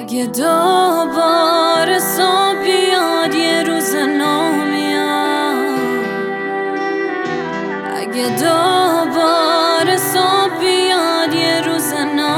اگه دوباره صبح بیاد یه روز نمیاد، اگه دوباره صبح بیاد یه روز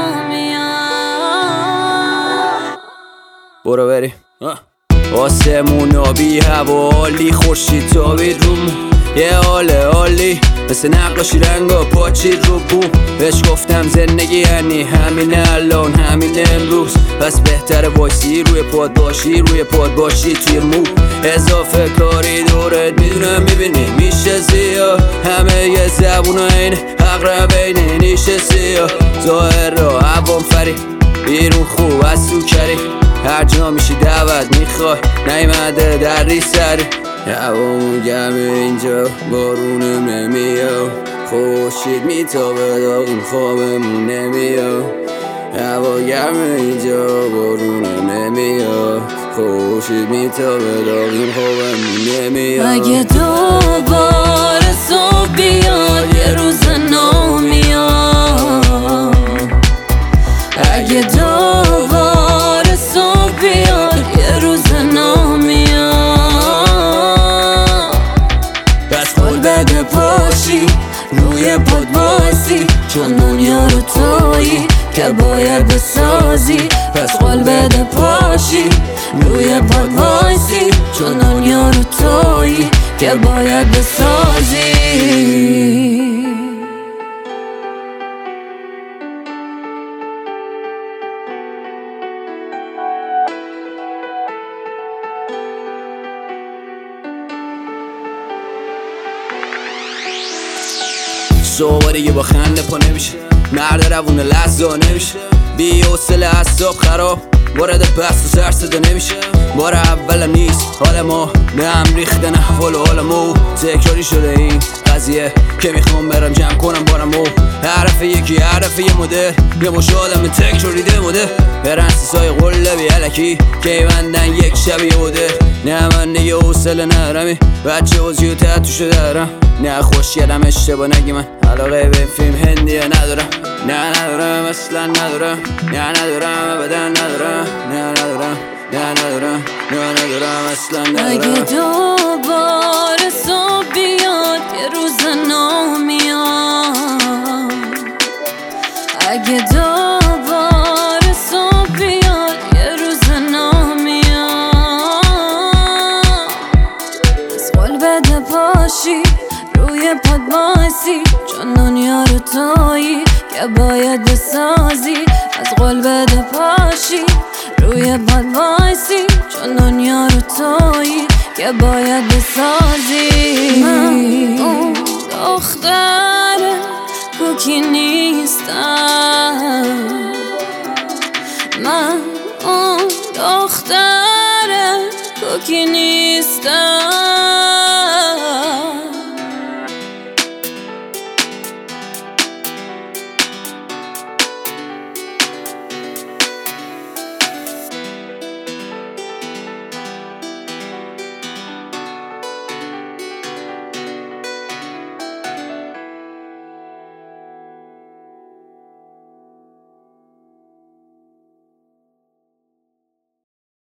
نمیاد. برو بریم آسمون آبی هوا عالی، خورشید تابید روم یه حال عالی، مثل نقاشی رنگا پاچید رو بوم. بهش گفتم زندگی یعنی همین الان همین امروز، پس بهتره وایسی روی پاد باشی، روی پاد باشی توی مو. اضافه کاری دورت میدونم میبینی میشه زیاد، همه یه زبون این اقربین نیشه سیاه. ظاهر را عوام فری بیرون خوب از تو کری، هر جا میشی دعوت میخوای نیمده در ری سری. هوامون گرمه اینجا بارونم نمیاد، خورشید میتابه داغون خوابمون نمیاد. هوا گرمه اینجا بارونم نمیاد، خورشید میتابه داغون خوابمون نمیاد. اگه دوباره صبح بیاد یه روز نمیاد، اگه دوباره صبح بیاد یه روز نمیاد. بس خود بده پاشی روی پاد بایسی، چون دنیا رو تویی که باید بسازی. پس قول بده پاشی روی پاد بایسی، چون دنیا رو تویی که باید بسازی. صبح دیگه با خنده پا نمیشه، مرد روون لحظه نمیشه، بی حوصله اعصاب خراب وارد بحث و سر صدا نمیشه. بار اولم نیست حال ما به هم ریختن احوال و حال ما، تکراری شده این قضیه که میخوام برم جمع کنم بارمو. حرف یکی حرف یه مدل، یه مش آدم تکراریده مدل، پرنسسای قلبی علکی که بندن یک شبیه بوده. نه من دیگه حوصله نرمی، بچه وزی و تحتوشو دارم. نه خوش کردم اشتباه نگی، من علاقه به فیلم هندیه ندارم. نه ندارم اصلا ندارم، نه ندارم ابدا ندارم، نه ندارم، نه ندارم، نه ندارم اصلا ندارم. اگه دوباره صبح بیاد یه روز نمیاد، اگه دوباره صبح بیاد یه روز نمیاد. از قول بده پاشی روی پاد بایسی، چون دنیا رو تویی که باید بسازی. از قول بده پاشی روی پاد وایسی، چون دنیا رو تویی که باید بسازی. من اون دختر کوکی نیستم، من اون دختر کوکی نیستم.